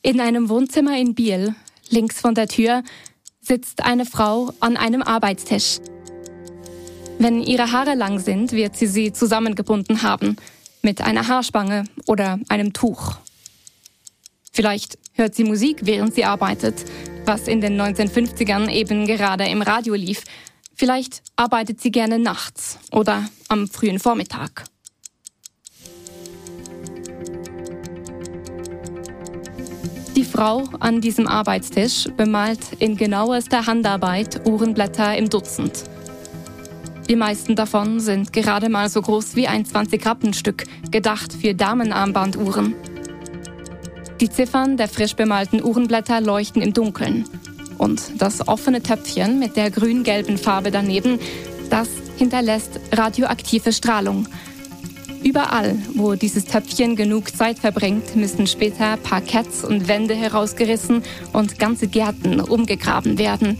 In einem Wohnzimmer in Biel, links von der Tür, sitzt eine Frau an einem Arbeitstisch. Wenn ihre Haare lang sind, wird sie zusammengebunden haben, mit einer Haarspange oder einem Tuch. Vielleicht hört sie Musik, während sie arbeitet, was in den 1950ern eben gerade im Radio lief. Vielleicht arbeitet sie gerne nachts oder am frühen Vormittag. Die Frau an diesem Arbeitstisch bemalt in genauester Handarbeit Uhrenblätter im Dutzend. Die meisten davon sind gerade mal so groß wie ein 20-Rappen-Stück, gedacht für Damenarmbanduhren. Die Ziffern der frisch bemalten Uhrenblätter leuchten im Dunkeln. Und das offene Töpfchen mit der grün-gelben Farbe daneben, das hinterlässt radioaktive Strahlung. Überall, wo dieses Töpfchen genug Zeit verbringt, müssen später Parketts und Wände herausgerissen und ganze Gärten umgegraben werden.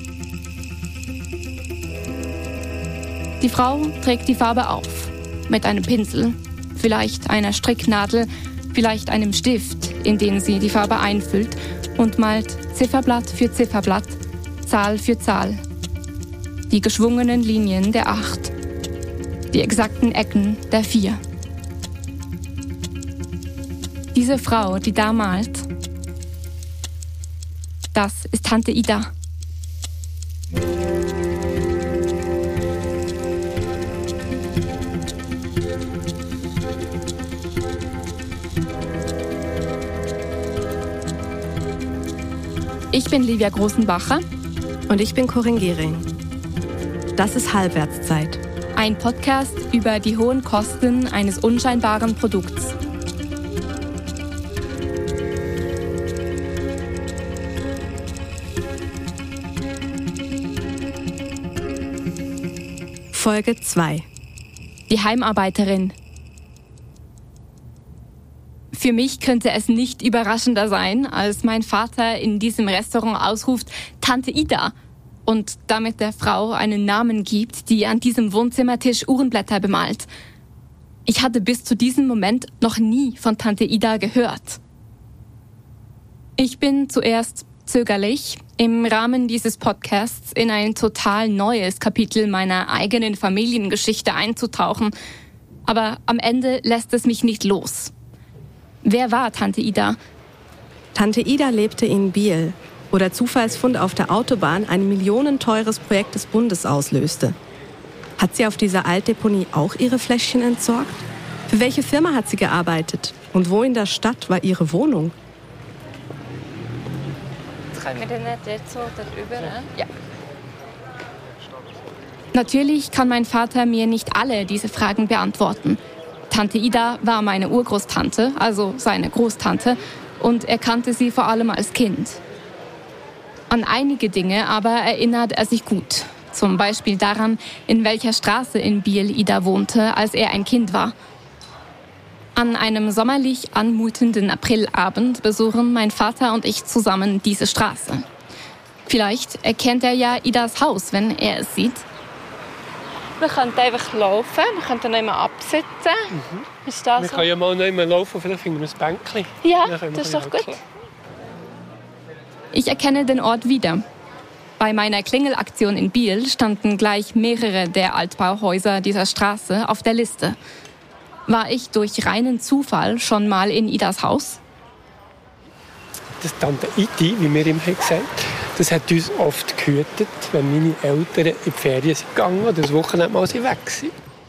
Die Frau trägt die Farbe auf, mit einem Pinsel, vielleicht einer Stricknadel, vielleicht einem Stift, in den sie die Farbe einfüllt und malt Zifferblatt für Zifferblatt, Zahl für Zahl. Die geschwungenen Linien der 8, die exakten Ecken der 4. Diese Frau, die da malt, das ist Tante Ida. Ich bin Livia Großenbacher. Und ich bin Corinne Gehring. Das ist Halbwertszeit. Ein Podcast über die hohen Kosten eines unscheinbaren Produkts. Folge 2. Die Heimarbeiterin. Für mich könnte es nicht überraschender sein, als mein Vater in diesem Restaurant ausruft, Tante Ida, und damit der Frau einen Namen gibt, die an diesem Wohnzimmertisch Uhrenblätter bemalt. Ich hatte bis zu diesem Moment noch nie von Tante Ida gehört. Ich bin zuerst zögerlich, im Rahmen dieses Podcasts in ein total neues Kapitel meiner eigenen Familiengeschichte einzutauchen. Aber am Ende lässt es mich nicht los. Wer war Tante Ida? Tante Ida lebte in Biel, wo der Zufallsfund auf der Autobahn ein millionenteures Projekt des Bundes auslöste. Hat sie auf dieser Altdeponie auch ihre Fläschchen entsorgt? Für welche Firma hat sie gearbeitet? Und wo in der Stadt war ihre Wohnung? Können wir denn nicht jetzt so darüber? Ja. Natürlich kann mein Vater mir nicht alle diese Fragen beantworten. Tante Ida war meine Urgroßtante, also seine Großtante, und er kannte sie vor allem als Kind. An einige Dinge aber erinnert er sich gut. Zum Beispiel daran, in welcher Straße in Biel Ida wohnte, als er ein Kind war. An einem sommerlich anmutenden Aprilabend besuchen mein Vater und ich zusammen diese Straße. Vielleicht erkennt er ja Idas Haus, wenn er es sieht. Wir könnten einfach laufen, wir könnten noch einmal absitzen. Ist das wir so? können ja mal noch einmal laufen, vielleicht finden wir ein Bänkchen. Ja, das ist doch gut. Ich erkenne den Ort wieder. Bei meiner Klingelaktion in Biel standen gleich mehrere der Altbauhäuser dieser Straße auf der Liste. War ich durch reinen Zufall schon mal in Idas Haus? Das Tante Iti, wie wir ihm gesagt haben, das hat uns oft gehütet, wenn meine Eltern in die Ferien sind gegangen oder das Wochenende mal weg waren.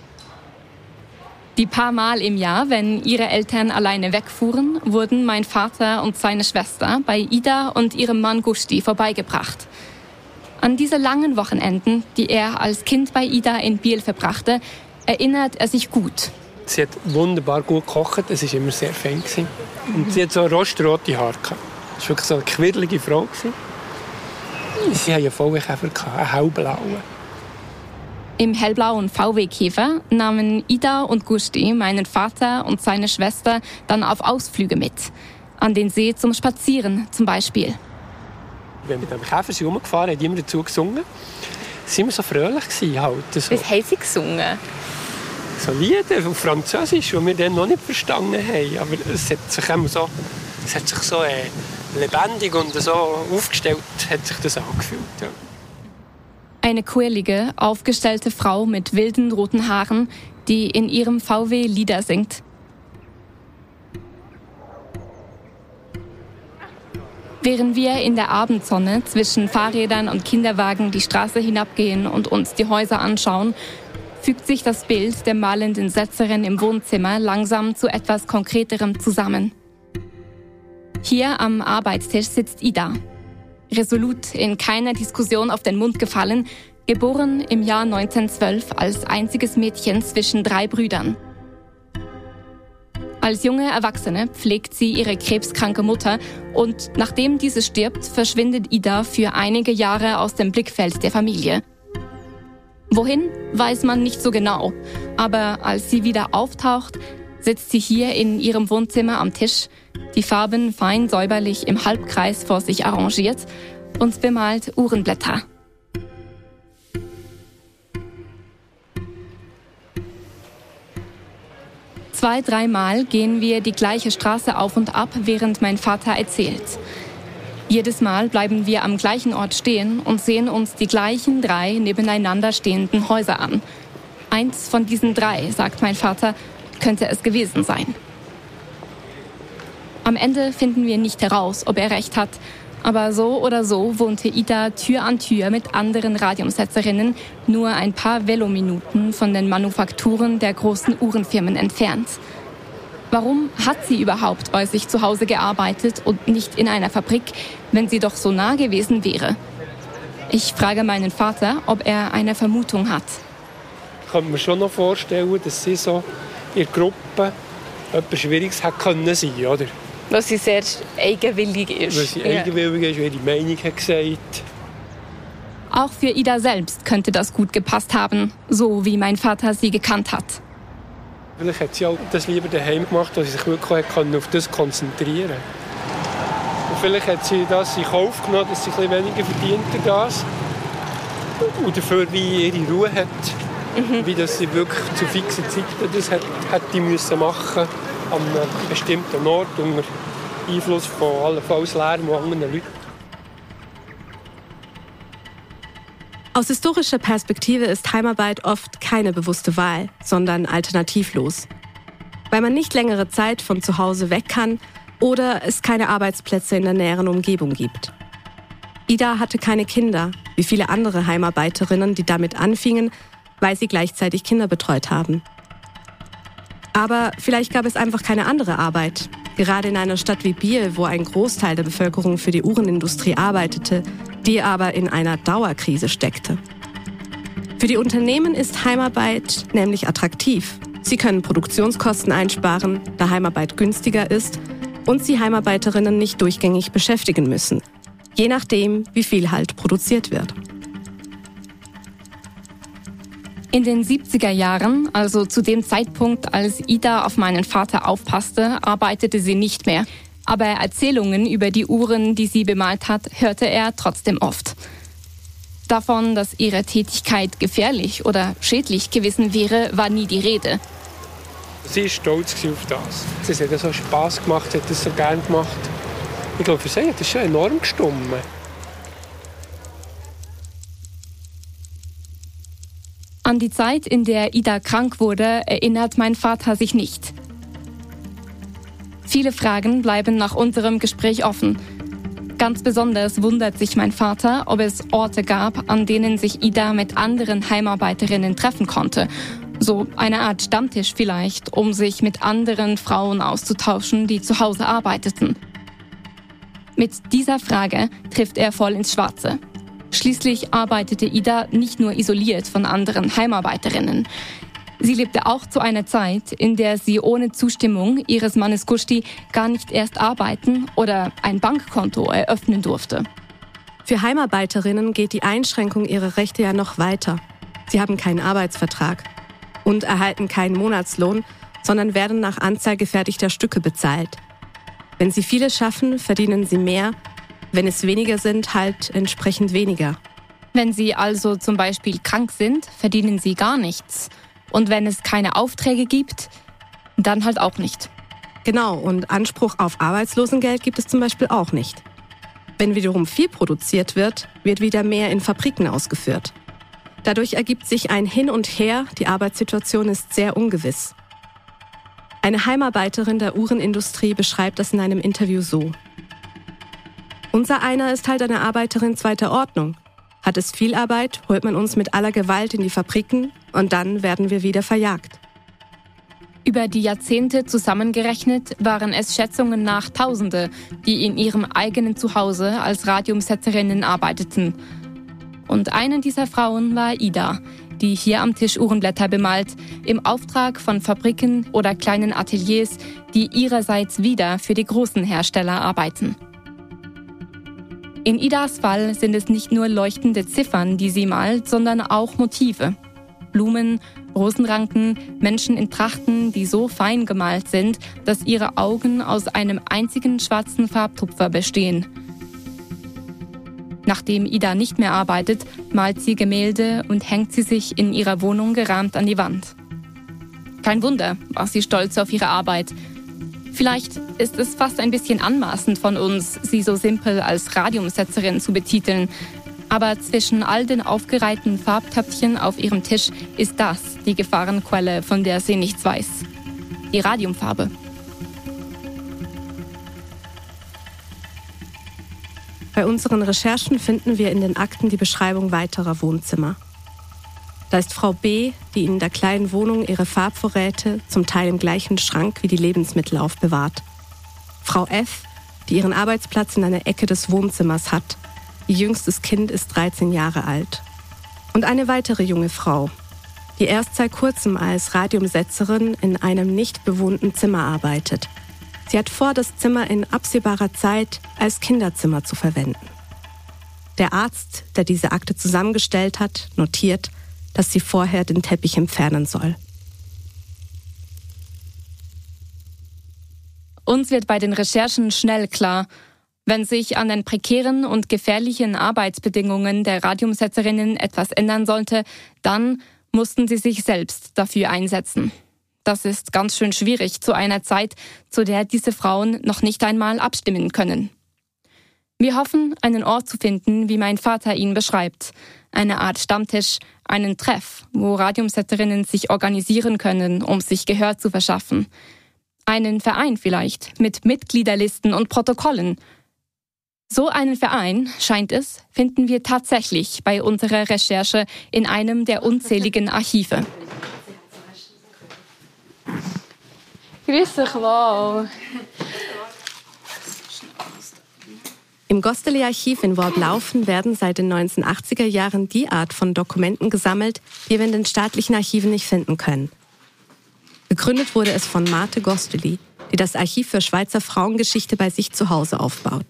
Die paar Mal im Jahr, wenn ihre Eltern alleine wegfuhren, wurden mein Vater und seine Schwester bei Ida und ihrem Mann Gusti vorbeigebracht. An diese langen Wochenenden, die er als Kind bei Ida in Biel verbrachte, erinnert er sich gut. Sie hat wunderbar gut gekocht, es war immer sehr fein. Und sie hat so rostrote Haare. Das war wirklich so eine quirlige Frau. Sie hatte einen VW-Käfer, einen hellblauen. Im hellblauen VW-Käfer nahmen Ida und Gusti meinen Vater und seine Schwester dann auf Ausflüge mit. An den See zum Spazieren zum Beispiel. Wenn wir mit dem Käfer rumgefahren sind, haben die immer dazu gesungen. Sie waren so fröhlich. Halt, so. Was haben sie gesungen? So Lieder auf Französisch, die wir dann noch nicht verstanden haben. Aber es hat sich immer so Es hat sich so lebendig und so aufgestellt hat sich das angefühlt. Ja. Eine quirlige, aufgestellte Frau mit wilden roten Haaren, die in ihrem VW Lieder singt. Während wir in der Abendsonne zwischen Fahrrädern und Kinderwagen die Straße hinabgehen und uns die Häuser anschauen, fügt sich das Bild der malenden Setzerin im Wohnzimmer langsam zu etwas Konkreterem zusammen. Hier am Arbeitstisch sitzt Ida. Resolut, in keiner Diskussion auf den Mund gefallen, geboren im Jahr 1912 als einziges Mädchen zwischen 3 Brüdern. Als junge Erwachsene pflegt sie ihre krebskranke Mutter und nachdem diese stirbt, verschwindet Ida für einige Jahre aus dem Blickfeld der Familie. Wohin, weiß man nicht so genau, aber als sie wieder auftaucht, sitzt sie hier in ihrem Wohnzimmer am Tisch, die Farben fein säuberlich im Halbkreis vor sich arrangiert und bemalt Uhrenblätter. Zwei, dreimal gehen wir die gleiche Straße auf und ab, während mein Vater erzählt. Jedes Mal bleiben wir am gleichen Ort stehen und sehen uns die gleichen 3 nebeneinander stehenden Häuser an. Eins von diesen 3, sagt mein Vater, könnte es gewesen sein. Am Ende finden wir nicht heraus, ob er recht hat. Aber so oder so wohnte Ida Tür an Tür mit anderen Radiumsetzerinnen nur ein paar Velominuten von den Manufakturen der großen Uhrenfirmen entfernt. Warum hat sie überhaupt bei sich zu Hause gearbeitet und nicht in einer Fabrik, wenn sie doch so nah gewesen wäre? Ich frage meinen Vater, ob er eine Vermutung hat. Ich kann mir schon noch vorstellen, dass sie so in der Gruppe etwas Schwieriges hätte können sein, oder? Weil sie sehr eigenwillig ist. Weil sie eigenwillig ist, ihre Meinung hat gesagt. Auch für Ida selbst könnte das gut gepasst haben, so wie mein Vater sie gekannt hat. Vielleicht hat sie auch das lieber daheim gemacht, weil sie sich wirklich auf das konzentrieren konnte. Und vielleicht hat sie das in Kauf genommen, dass sie ein bisschen weniger verdient durch das. Und dafür wie ihre Ruhe hat. Wie dass sie wirklich zu fixen Zeiten das hätte müssen machen an einem bestimmten Ort unter Einfluss von allenfalls Lärm und anderen Leuten. Aus historischer Perspektive ist Heimarbeit oft keine bewusste Wahl, sondern alternativlos. Weil man nicht längere Zeit von zu Hause weg kann oder es keine Arbeitsplätze in der näheren Umgebung gibt. Ida hatte keine Kinder, wie viele andere Heimarbeiterinnen, die damit anfingen, weil sie gleichzeitig Kinder betreut haben. Aber vielleicht gab es einfach keine andere Arbeit. Gerade in einer Stadt wie Biel, wo ein Großteil der Bevölkerung für die Uhrenindustrie arbeitete, die aber in einer Dauerkrise steckte. Für die Unternehmen ist Heimarbeit nämlich attraktiv. Sie können Produktionskosten einsparen, da Heimarbeit günstiger ist und sie Heimarbeiterinnen nicht durchgängig beschäftigen müssen, je nachdem, wie viel halt produziert wird. In den 70er Jahren, also zu dem Zeitpunkt, als Ida auf meinen Vater aufpasste, arbeitete sie nicht mehr. Aber Erzählungen über die Uhren, die sie bemalt hat, hörte er trotzdem oft. Davon, dass ihre Tätigkeit gefährlich oder schädlich gewesen wäre, war nie die Rede. Sie war stolz auf das. Sie hat so Spass gemacht, sie hat das so gerne gemacht. Ich glaube, für sie hat das schon enorm gestummen. An die Zeit, in der Ida krank wurde, erinnert mein Vater sich nicht. Viele Fragen bleiben nach unserem Gespräch offen. Ganz besonders wundert sich mein Vater, ob es Orte gab, an denen sich Ida mit anderen Heimarbeiterinnen treffen konnte. So eine Art Stammtisch vielleicht, um sich mit anderen Frauen auszutauschen, die zu Hause arbeiteten. Mit dieser Frage trifft er voll ins Schwarze. Schließlich arbeitete Ida nicht nur isoliert von anderen Heimarbeiterinnen. Sie lebte auch zu einer Zeit, in der sie ohne Zustimmung ihres Mannes Gusti gar nicht erst arbeiten oder ein Bankkonto eröffnen durfte. Für Heimarbeiterinnen geht die Einschränkung ihrer Rechte ja noch weiter. Sie haben keinen Arbeitsvertrag und erhalten keinen Monatslohn, sondern werden nach Anzahl gefertigter Stücke bezahlt. Wenn sie viele schaffen, verdienen sie mehr. Wenn es weniger sind, halt entsprechend weniger. Wenn sie also zum Beispiel krank sind, verdienen sie gar nichts. Und wenn es keine Aufträge gibt, dann halt auch nicht. Genau, und Anspruch auf Arbeitslosengeld gibt es zum Beispiel auch nicht. Wenn wiederum viel produziert wird, wird wieder mehr in Fabriken ausgeführt. Dadurch ergibt sich ein Hin und Her, die Arbeitssituation ist sehr ungewiss. Eine Heimarbeiterin der Uhrenindustrie beschreibt das in einem Interview so: Unser einer ist halt eine Arbeiterin zweiter Ordnung. Hat es viel Arbeit, holt man uns mit aller Gewalt in die Fabriken und dann werden wir wieder verjagt. Über die Jahrzehnte zusammengerechnet waren es Schätzungen nach Tausende, die in ihrem eigenen Zuhause als Radiumsetzerinnen arbeiteten. Und eine dieser Frauen war Ida, die hier am Tisch Uhrenblätter bemalt, im Auftrag von Fabriken oder kleinen Ateliers, die ihrerseits wieder für die großen Hersteller arbeiten. In Idas Fall sind es nicht nur leuchtende Ziffern, die sie malt, sondern auch Motive. Blumen, Rosenranken, Menschen in Trachten, die so fein gemalt sind, dass ihre Augen aus einem einzigen schwarzen Farbtupfer bestehen. Nachdem Ida nicht mehr arbeitet, malt sie Gemälde und hängt sie sich in ihrer Wohnung gerahmt an die Wand. Kein Wunder, war sie stolz auf ihre Arbeit. Vielleicht ist es fast ein bisschen anmaßend von uns, sie so simpel als Radiumsetzerin zu betiteln. Aber zwischen all den aufgereihten Farbtöpfchen auf ihrem Tisch ist das die Gefahrenquelle, von der sie nichts weiß. Die Radiumfarbe. Bei unseren Recherchen finden wir in den Akten die Beschreibung weiterer Wohnzimmer. Da ist Frau B., die in der kleinen Wohnung ihre Farbvorräte zum Teil im gleichen Schrank wie die Lebensmittel aufbewahrt. Frau F., die ihren Arbeitsplatz in einer Ecke des Wohnzimmers hat. Ihr jüngstes Kind ist 13 Jahre alt. Und eine weitere junge Frau, die erst seit kurzem als Radiumsetzerin in einem nicht bewohnten Zimmer arbeitet. Sie hat vor, das Zimmer in absehbarer Zeit als Kinderzimmer zu verwenden. Der Arzt, der diese Akte zusammengestellt hat, notiert, dass sie vorher den Teppich entfernen soll. Uns wird bei den Recherchen schnell klar, wenn sich an den prekären und gefährlichen Arbeitsbedingungen der Radiumsetzerinnen etwas ändern sollte, dann mussten sie sich selbst dafür einsetzen. Das ist ganz schön schwierig zu einer Zeit, zu der diese Frauen noch nicht einmal abstimmen können. Wir hoffen, einen Ort zu finden, wie mein Vater ihn beschreibt. Eine Art Stammtisch, einen Treff, wo Radiumsetterinnen sich organisieren können, um sich Gehör zu verschaffen. Einen Verein vielleicht, mit Mitgliederlisten und Protokollen. So einen Verein, scheint es, finden wir tatsächlich bei unserer Recherche in einem der unzähligen Archive. Grüß dich wohl. Im Gosteli-Archiv in Worblaufen werden seit den 1980er Jahren die Art von Dokumenten gesammelt, die wir in den staatlichen Archiven nicht finden können. Gegründet wurde es von Marthe Gosteli, die das Archiv für Schweizer Frauengeschichte bei sich zu Hause aufbaut.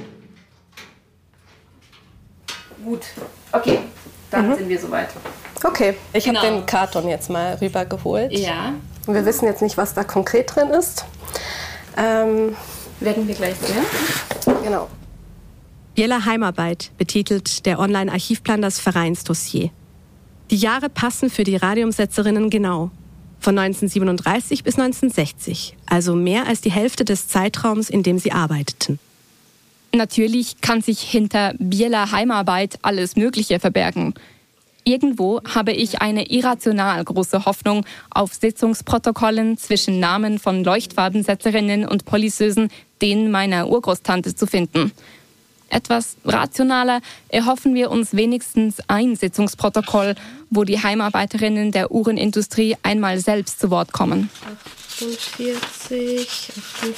Gut, okay, dann sind wir soweit. Okay, ich habe Genau. den Karton jetzt mal rübergeholt. Ja, Und wir wissen jetzt nicht, was da konkret drin ist. werden wir gleich sehen. Genau. Biela Heimarbeit betitelt der Online-Archivplan das Vereinsdossier. Die Jahre passen für die Radiumsetzerinnen genau. Von 1937 bis 1960, also mehr als die Hälfte des Zeitraums, in dem sie arbeiteten. Natürlich kann sich hinter Biela Heimarbeit alles Mögliche verbergen. Irgendwo habe ich eine irrational große Hoffnung auf Sitzungsprotokollen zwischen Namen von Leuchtfarbensetzerinnen und Polisseusen, den meiner Urgroßtante zu finden. Etwas rationaler erhoffen wir uns wenigstens ein Sitzungsprotokoll, wo die Heimarbeiterinnen der Uhrenindustrie einmal selbst zu Wort kommen. 48.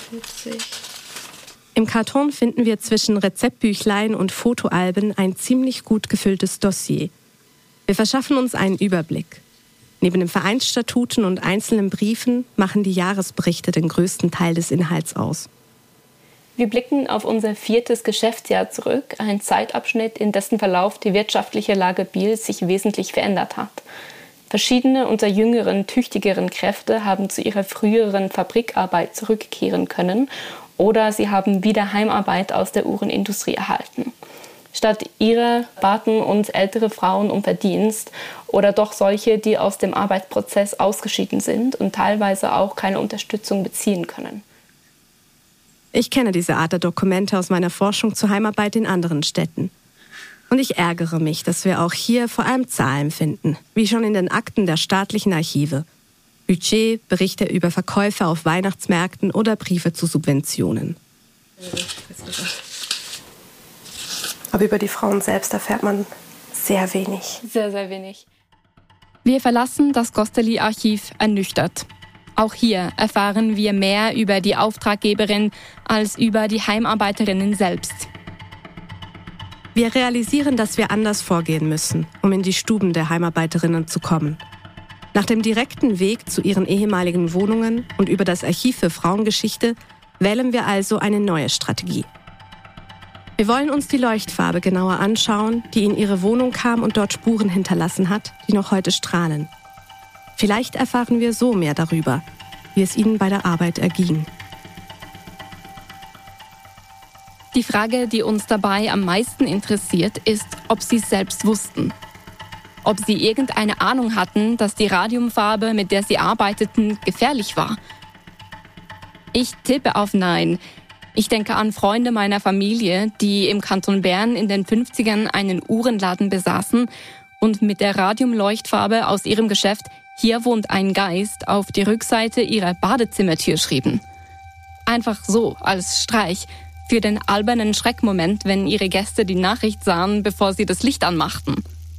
Im Karton finden wir zwischen Rezeptbüchlein und Fotoalben ein ziemlich gut gefülltes Dossier. Wir verschaffen uns einen Überblick. Neben den Vereinsstatuten und einzelnen Briefen machen die Jahresberichte den größten Teil des Inhalts aus. Wir blicken auf unser 4. Geschäftsjahr zurück, ein Zeitabschnitt, in dessen Verlauf die wirtschaftliche Lage Biels sich wesentlich verändert hat. Verschiedene unserer jüngeren, tüchtigeren Kräfte haben zu ihrer früheren Fabrikarbeit zurückkehren können oder sie haben wieder Heimarbeit aus der Uhrenindustrie erhalten. Statt ihrer baten uns ältere Frauen um Verdienst oder doch solche, die aus dem Arbeitsprozess ausgeschieden sind und teilweise auch keine Unterstützung beziehen können. Ich kenne diese Art der Dokumente aus meiner Forschung zur Heimarbeit in anderen Städten. Und ich ärgere mich, dass wir auch hier vor allem Zahlen finden, wie schon in den Akten der staatlichen Archive. Budget, Berichte über Verkäufe auf Weihnachtsmärkten oder Briefe zu Subventionen. Aber über die Frauen selbst erfährt man sehr wenig. Sehr, sehr wenig. Wir verlassen das Gosterli-Archiv ernüchtert. Auch hier erfahren wir mehr über die Auftraggeberin als über die Heimarbeiterinnen selbst. Wir realisieren, dass wir anders vorgehen müssen, um in die Stuben der Heimarbeiterinnen zu kommen. Nach dem direkten Weg zu ihren ehemaligen Wohnungen und über das Archiv für Frauengeschichte wählen wir also eine neue Strategie. Wir wollen uns die Leuchtfarbe genauer anschauen, die in ihre Wohnung kam und dort Spuren hinterlassen hat, die noch heute strahlen. Vielleicht erfahren wir so mehr darüber, wie es ihnen bei der Arbeit erging. Die Frage, die uns dabei am meisten interessiert, ist, ob sie es selbst wussten. Ob sie irgendeine Ahnung hatten, dass die Radiumfarbe, mit der sie arbeiteten, gefährlich war. Ich tippe auf Nein. Ich denke an Freunde meiner Familie, die im Kanton Bern in den 50ern einen Uhrenladen besaßen und mit der Radiumleuchtfarbe aus ihrem Geschäft "Hier wohnt ein Geist" auf die Rückseite ihrer Badezimmertür schrieben. Einfach so, als Streich, für den albernen Schreckmoment, wenn ihre Gäste die Nachricht sahen, bevor sie das Licht anmachten.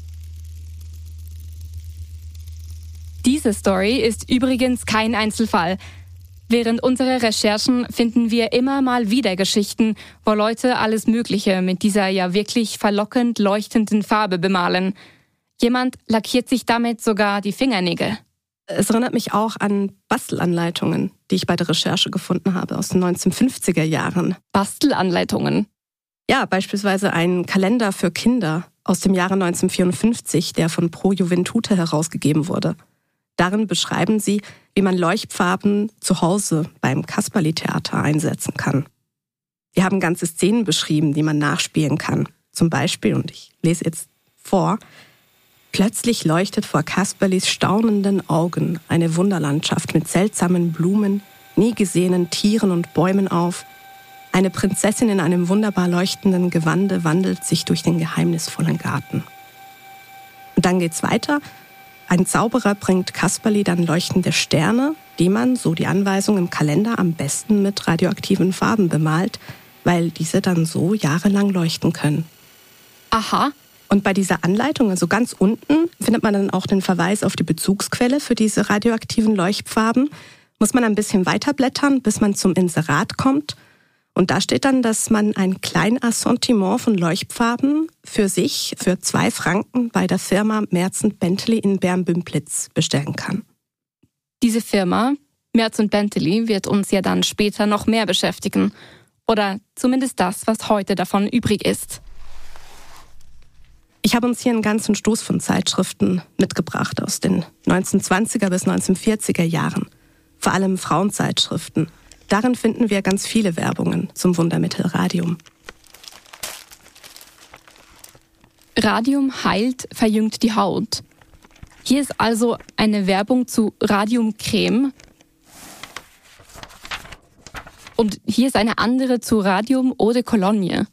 Diese Story ist übrigens kein Einzelfall. Während unserer Recherchen finden wir immer mal wieder Geschichten, wo Leute alles Mögliche mit dieser ja wirklich verlockend leuchtenden Farbe bemalen. Jemand lackiert sich damit sogar die Fingernägel. Es erinnert mich auch an Bastelanleitungen, die ich bei der Recherche gefunden habe aus den 1950er Jahren. Bastelanleitungen? Ja, beispielsweise ein Kalender für Kinder aus dem Jahre 1954, der von Pro Juventute herausgegeben wurde. Darin beschreiben sie, wie man Leuchtfarben zu Hause beim Kasperli-Theater einsetzen kann. Die haben ganze Szenen beschrieben, die man nachspielen kann. Zum Beispiel, und ich lese jetzt vor: Plötzlich leuchtet vor Kasperlis staunenden Augen eine Wunderlandschaft mit seltsamen Blumen, nie gesehenen Tieren und Bäumen auf. Eine Prinzessin in einem wunderbar leuchtenden Gewande wandelt sich durch den geheimnisvollen Garten. Und dann geht's weiter. Ein Zauberer bringt Kasperli dann leuchtende Sterne, die man, so die Anweisung im Kalender, am besten mit radioaktiven Farben bemalt, weil diese dann so jahrelang leuchten können. Aha. Und bei dieser Anleitung, also ganz unten, findet man dann auch den Verweis auf die Bezugsquelle für diese radioaktiven Leuchtfarben. Muss man ein bisschen weiterblättern, bis man zum Inserat kommt. Und da steht dann, dass man ein Kleinassortiment von Leuchtfarben für sich für 2 Franken bei der Firma Merz & Bentley in Bern-Bümplitz bestellen kann. Diese Firma, Merz & Bentley, wird uns ja dann später noch mehr beschäftigen. Oder zumindest das, was heute davon übrig ist. Ich habe uns hier einen ganzen Stoß von Zeitschriften mitgebracht aus den 1920er bis 1940er Jahren. Vor allem Frauenzeitschriften. Darin finden wir ganz viele Werbungen zum Wundermittel Radium. Radium heilt, verjüngt die Haut. Hier ist also eine Werbung zu Radiumcreme. Und hier ist eine andere zu Radium Eau de Cologne.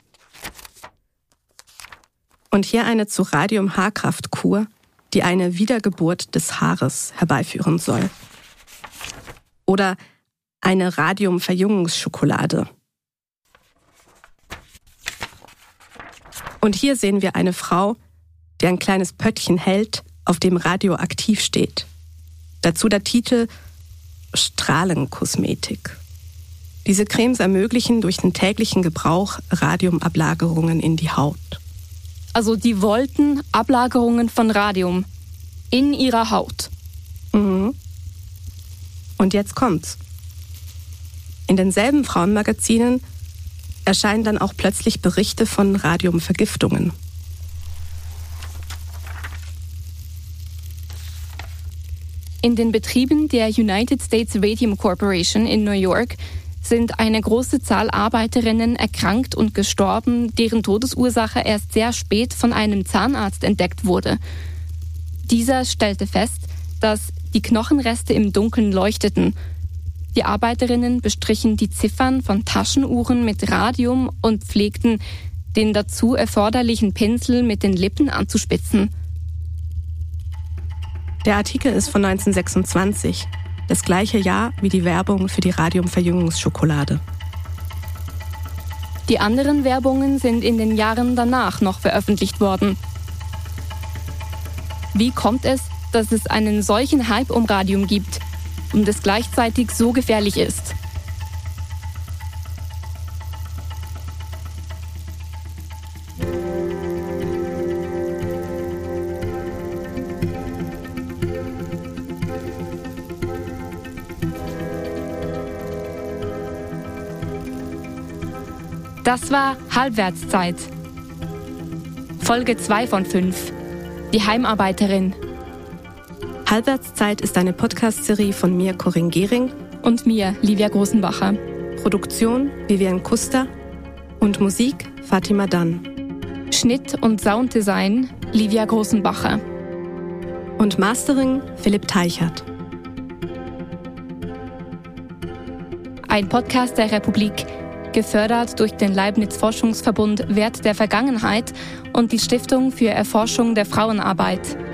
Und hier eine zu Radium-Haarkraftkur, die eine Wiedergeburt des Haares herbeiführen soll. Oder eine Radium-Verjüngungsschokolade. Und hier sehen wir eine Frau, die ein kleines Pöttchen hält, auf dem radioaktiv steht. Dazu der Titel Strahlenkosmetik. Diese Cremes ermöglichen durch den täglichen Gebrauch Radiumablagerungen in die Haut. Also die wollten Ablagerungen von Radium in ihrer Haut. Mhm. Und jetzt kommt's. In denselben Frauenmagazinen erscheinen dann auch plötzlich Berichte von Radiumvergiftungen. In den Betrieben der United States Radium Corporation in New York sind eine große Zahl Arbeiterinnen erkrankt und gestorben, deren Todesursache erst sehr spät von einem Zahnarzt entdeckt wurde. Dieser stellte fest, dass die Knochenreste im Dunkeln leuchteten. Die Arbeiterinnen bestrichen die Ziffern von Taschenuhren mit Radium und pflegten, den dazu erforderlichen Pinsel mit den Lippen anzuspitzen. Der Artikel ist von 1926, das gleiche Jahr wie die Werbung für die Radiumverjüngungsschokolade. Die anderen Werbungen sind in den Jahren danach noch veröffentlicht worden. Wie kommt es, dass es einen solchen Hype um Radium gibt und es gleichzeitig so gefährlich ist? Das war Halbwertszeit. Folge 2 von 5. Die Heimarbeiterin. Halbwertszeit ist eine Podcast-Serie von mir, Corinne Gehring. Und mir, Livia Großenbacher. Produktion, Vivian Kuster. Und Musik, Fatima Dann. Schnitt und Sounddesign, Livia Großenbacher. Und Mastering, Philipp Teichert. Ein Podcast der Republik, gefördert durch den Leibniz-Forschungsverbund Wert der Vergangenheit und die Stiftung für Erforschung der Frauenarbeit.